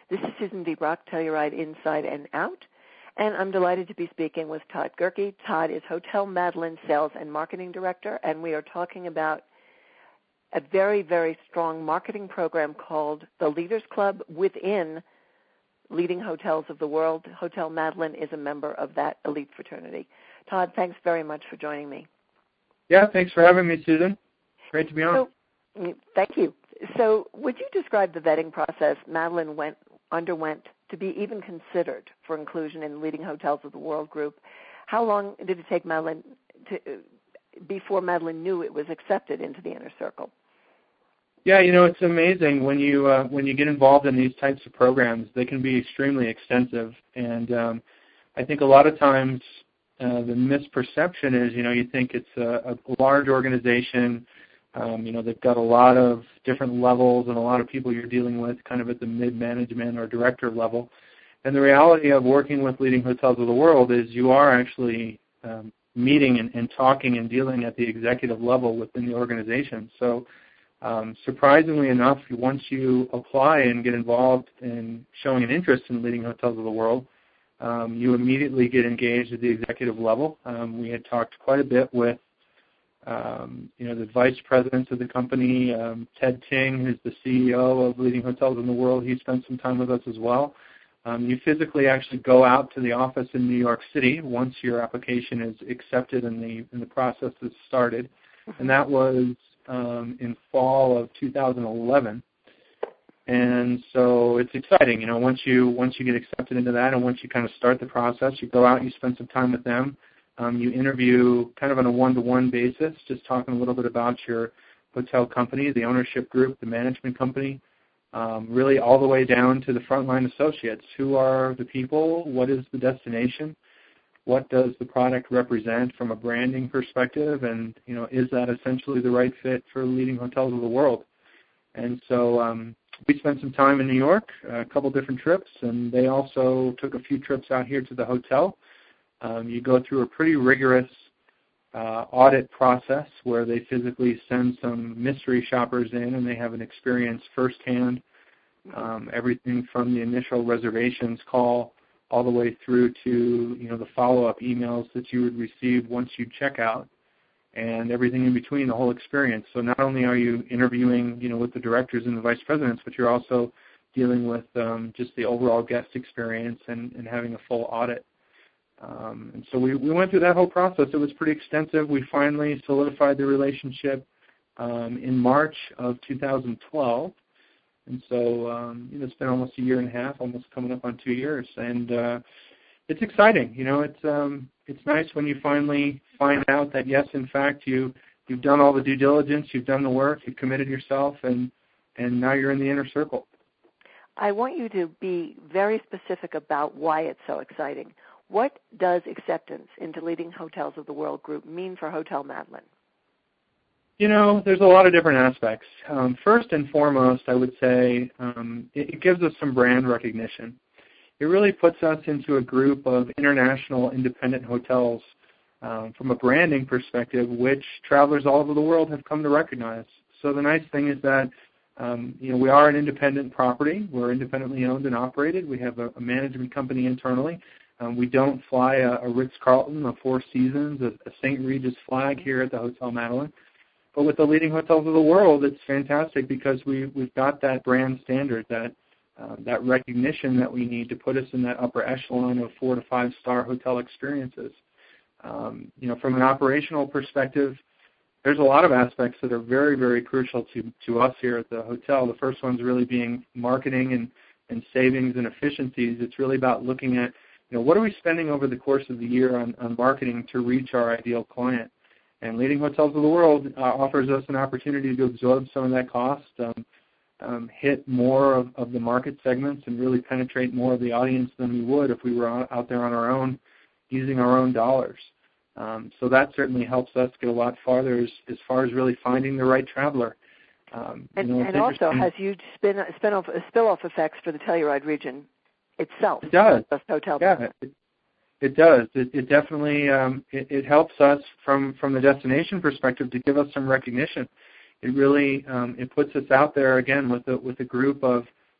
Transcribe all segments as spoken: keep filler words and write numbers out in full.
This is Susan D. Brock, Telluride Inside and Out, and I'm delighted to be speaking with Todd Gerke. Todd is Hotel Madeline Sales and Marketing Director, and we are talking about a very, very strong marketing program called the Leaders Club within Leading Hotels of the World. Hotel Madeline is a member of that elite fraternity. Todd, thanks very much for joining me. Yeah, thanks for having me, Susan. Great to be on. So, thank you. So would you describe the vetting process Madeline went, underwent to be even considered for inclusion in Leading Hotels of the World group? How long did it take Madeline to, before Madeline knew it was accepted into the inner circle? Yeah, you know, it's amazing when you uh, when you get involved in these types of programs. They can be extremely extensive, and um, I think a lot of times uh, the misperception is, you know, you think it's a, a large organization. Um, you know, they've got a lot of different levels and a lot of people you're dealing with kind of at the mid-management or director level. And the reality of working with Leading Hotels of the World is you are actually um, meeting and, and talking and dealing at the executive level within the organization. So um, surprisingly enough, once you apply and get involved in showing an interest in Leading Hotels of the World, um, you immediately get engaged at the executive level. Um, we had talked quite a bit with Um, you know, the vice presidents of the company, um, Ted Ting, who's the C E O of Leading Hotels in the World. He spent some time with us as well. Um, you physically actually go out to the office in New York City once your application is accepted and the and the process is started, and that was um, in fall of two thousand eleven. And so it's exciting, you know. Once you once you get accepted into that, and once you kind of start the process, you go out, you spend some time with them. Um, you interview kind of on a one-to-one basis, just talking a little bit about your hotel company, the ownership group, the management company, um, really all the way down to the frontline associates. Who are the people? What is the destination? What does the product represent from a branding perspective? And, you know, is that essentially the right fit for Leading Hotels of the World? And so um, we spent some time in New York, a couple different trips, and they also took a few trips out here to the hotel. Um, you go through a pretty rigorous uh, audit process where they physically send some mystery shoppers in, and they have an experience firsthand, um, everything from the initial reservations call all the way through to, you know, the follow-up emails that you would receive once you check out, and everything in between, the whole experience. So not only are you interviewing, you know, with the directors and the vice presidents, but you're also dealing with um, just the overall guest experience and, and having a full audit. Um, and so we, we went through that whole process. It was pretty extensive. We finally solidified the relationship um, in March of two thousand twelve. And so um, you know, it's been almost a year and a half, almost coming up on two years. And uh, it's exciting. You know, it's um, it's nice when you finally find out that, yes, in fact, you, you've done all the due diligence, you've done the work, you've committed yourself, and, and now you're in the inner circle. I want you to be very specific about why it's so exciting. What does acceptance into Leading Hotels of the World group mean for Hotel Madeline? You know, there's a lot of different aspects. Um, first and foremost, I would say um, it, it gives us some brand recognition. It really puts us into a group of international independent hotels um, from a branding perspective, which travelers all over the world have come to recognize. So the nice thing is that um, you know, we are an independent property. We're independently owned and operated. We have a, a management company internally. Um, we don't fly a, a Ritz-Carlton, a Four Seasons, a, a Saint Regis flag here at the Hotel Madeline. But with the Leading Hotels of the World, it's fantastic because we, we've got that brand standard, that uh, that recognition that we need to put us in that upper echelon of four to five star hotel experiences. Um, you know, from an operational perspective, there's a lot of aspects that are very, very crucial to, to us here at the hotel. The first one's really being marketing and, and savings and efficiencies. It's really about looking at, you know, what are we spending over the course of the year on, on marketing to reach our ideal client? And Leading Hotels of the World uh, offers us an opportunity to absorb some of that cost, um, um, hit more of, of the market segments, and really penetrate more of the audience than we would if we were out there on our own using our own dollars. Um, so that certainly helps us get a lot farther as, as far as really finding the right traveler. Um, and you know, and also has huge spin, spin off, spill-off effects for the Telluride region itself. It does. Just hotel. Yeah, it, it does. It, it definitely um, it, it helps us from, from the destination perspective to give us some recognition. It really um, it puts us out there again with a, with a group of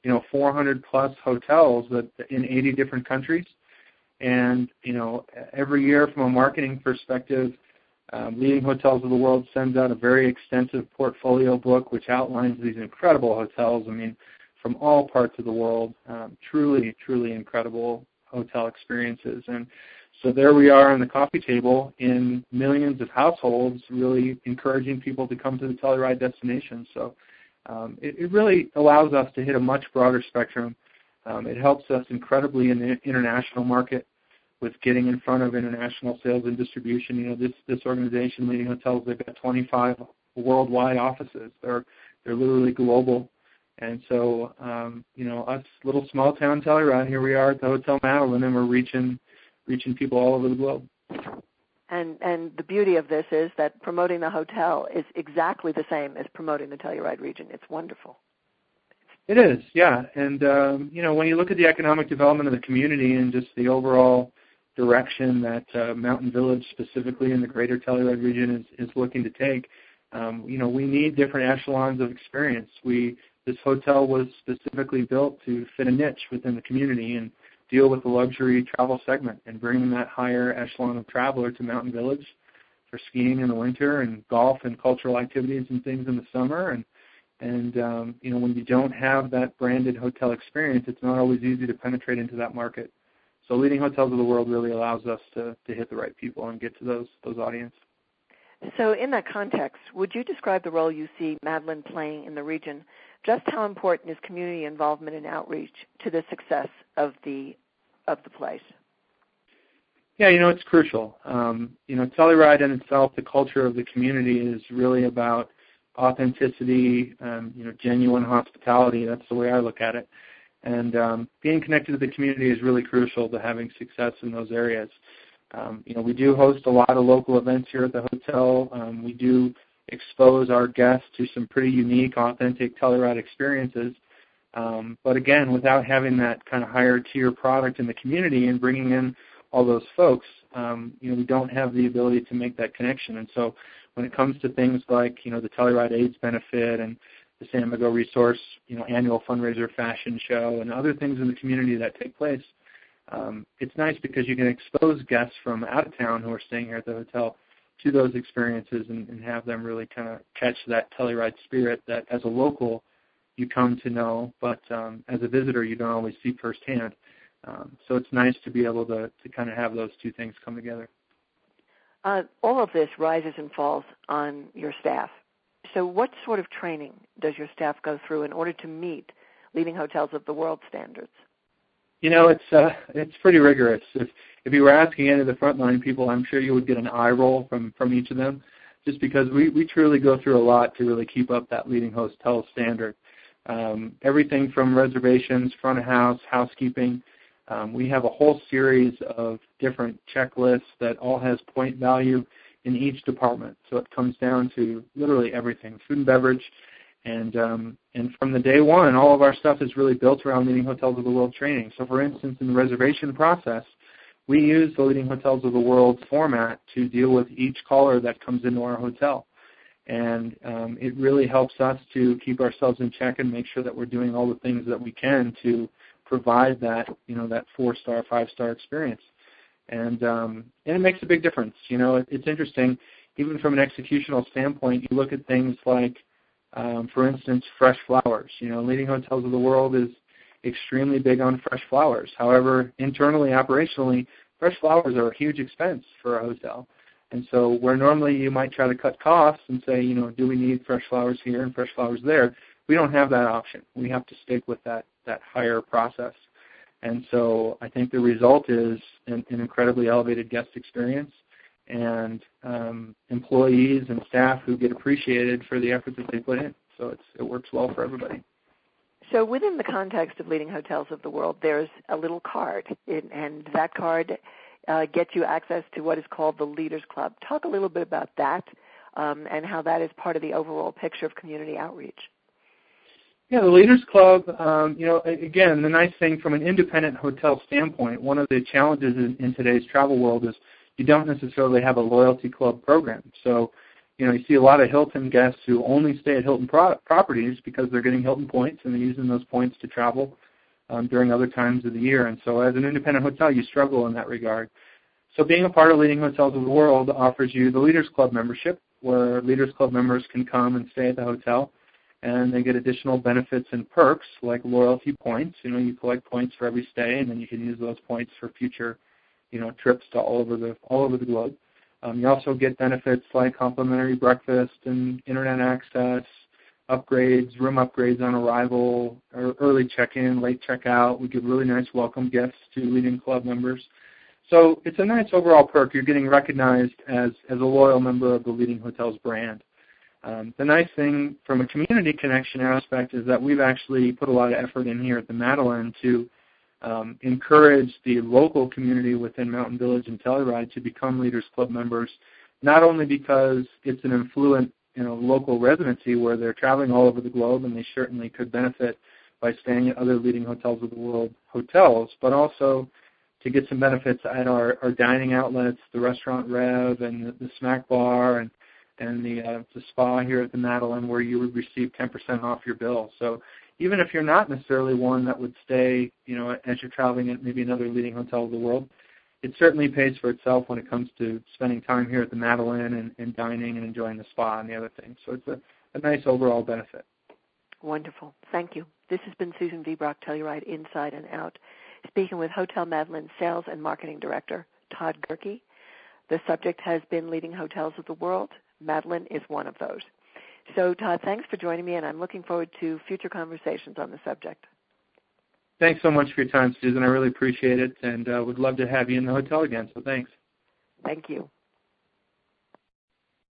you know, four hundred plus hotels that, in eighty different countries. And, you know, every year from a marketing perspective, um, Leading Hotels of the World sends out a very extensive portfolio book which outlines these incredible hotels, I mean, from all parts of the world, um, truly, truly incredible hotel experiences. And so there we are on the coffee table in millions of households, really encouraging people to come to the Telluride destination. So um, it, it really allows us to hit a much broader spectrum. Um, it helps us incredibly in the international market with getting in front of international sales and distribution. You know, this this organization, Leading Hotels, they've got twenty-five worldwide offices. They're they're literally global. And so, um, you know, us little small town Telluride, here we are at the Hotel Madeline, and we're reaching reaching people all over the globe. And and the beauty of this is that promoting the hotel is exactly the same as promoting the Telluride region. It's wonderful. It is, yeah. And, um, you know, when you look at the economic development of the community and just the overall direction that uh, Mountain Village, specifically in the greater Telluride region, is, is looking to take, um, you know, we need different echelons of experience. We This hotel was specifically built to fit a niche within the community and deal with the luxury travel segment and bringing that higher echelon of traveler to Mountain Village for skiing in the winter and golf and cultural activities and things in the summer. And, and um, you know, when you don't have that branded hotel experience, it's not always easy to penetrate into that market. So Leading Hotels of the World really allows us to, to hit the right people and get to those those audience. So in that context, would you describe the role you see Madeline playing in the region? Just how important is community involvement and outreach to the success of the of the place? Yeah, you know, it's crucial. Um, you know, Telluride in itself, the culture of the community is really about authenticity, um, you know, genuine hospitality. That's the way I look at it. And um, being connected to the community is really crucial to having success in those areas. Um, you know, we do host a lot of local events here at the hotel. Um, we do expose our guests to some pretty unique, authentic Telluride experiences. Um, but again, without having that kind of higher tier product in the community and bringing in all those folks, um, you know, we don't have the ability to make that connection. And so when it comes to things like, you know, the Telluride AIDS benefit and the San Diego Resource, you know, annual fundraiser fashion show and other things in the community that take place, um, it's nice because you can expose guests from out of town who are staying here at the hotel to those experiences and, and have them really kind of catch that Telluride spirit that as a local you come to know, but um, as a visitor you don't always see firsthand. Um, so it's nice to be able to, to kind of have those two things come together. Uh, all of this rises and falls on your staff. So what sort of training does your staff go through in order to meet Leading Hotels of the World standards? You know, it's uh, it's pretty rigorous. If if you were asking any of the frontline people, I'm sure you would get an eye roll from, from each of them, just because we, we truly go through a lot to really keep up that Leading Hotel standard. Um, everything from reservations, front of house, housekeeping. Um, we have a whole series of different checklists that all has point value in each department. So it comes down to literally everything, food and beverage. And um, and from the day one, all of our stuff is really built around Leading Hotels of the World training. So for instance, in the reservation process, we use the Leading Hotels of the World format to deal with each caller that comes into our hotel. And um, it really helps us to keep ourselves in check and make sure that we're doing all the things that we can to provide that, you know, that four-star, five-star experience. And um, and it makes a big difference. You know, it, it's interesting, even from an executional standpoint, you look at things like, um, for instance, fresh flowers. You know, Leading Hotels of the World is extremely big on fresh flowers. However, internally, operationally, fresh flowers are a huge expense for a hotel. And so where normally you might try to cut costs and say, you know, do we need fresh flowers here and fresh flowers there, we don't have that option. We have to stick with that, that higher process. And so I think the result is an, an incredibly elevated guest experience and um, employees and staff who get appreciated for the effort that they put in. So it's, it works well for everybody. So within the context of Leading Hotels of the World, there's a little card, and that card uh, gets you access to what is called the Leaders Club. Talk a little bit about that um, and how that is part of the overall picture of community outreach. Yeah, the Leaders Club, um, you know, again, the nice thing from an independent hotel standpoint, one of the challenges in, in today's travel world is you don't necessarily have a loyalty club program. So, you know, you see a lot of Hilton guests who only stay at Hilton pro- properties because they're getting Hilton points and they're using those points to travel um, during other times of the year. And so as an independent hotel, you struggle in that regard. So being a part of Leading Hotels of the World offers you the Leaders Club membership, where Leaders Club members can come and stay at the hotel, and they get additional benefits and perks like loyalty points. You know, you collect points for every stay, and then you can use those points for future, you know, trips to all over the all over the globe. Um, you also get benefits like complimentary breakfast and internet access, upgrades, room upgrades on arrival, or early check-in, late check-out. We give really nice welcome gifts to Leading Club members. So it's a nice overall perk. You're getting recognized as, as a loyal member of the Leading Hotels brand. Um, the nice thing from a community connection aspect is that we've actually put a lot of effort in here at the Madeline to um, encourage the local community within Mountain Village and Telluride to become Leaders Club members, not only because it's an affluent, you know, local residency where they're traveling all over the globe and they certainly could benefit by staying at other Leading Hotels of the World hotels, but also to get some benefits at our, our dining outlets, the Restaurant Rev and the, the Smack Bar and and the, uh, the spa here at the Madeline, where you would receive ten percent off your bill. So even if you're not necessarily one that would stay, you know, as you're traveling at maybe another Leading Hotel of the World, it certainly pays for itself when it comes to spending time here at the Madeline and, and dining and enjoying the spa and the other things. So it's a, a nice overall benefit. Wonderful. Thank you. This has been Susan V. Brock, Telluride Inside and Out, speaking with Hotel Madeline Sales and Marketing Director Todd Gerke. The subject has been Leading Hotels of the World. Madeline is one of those. So, Todd, thanks for joining me, and I'm looking forward to future conversations on the subject. Thanks so much for your time, Susan. I really appreciate it, and uh, would love to have you in the hotel again, so thanks. Thank you.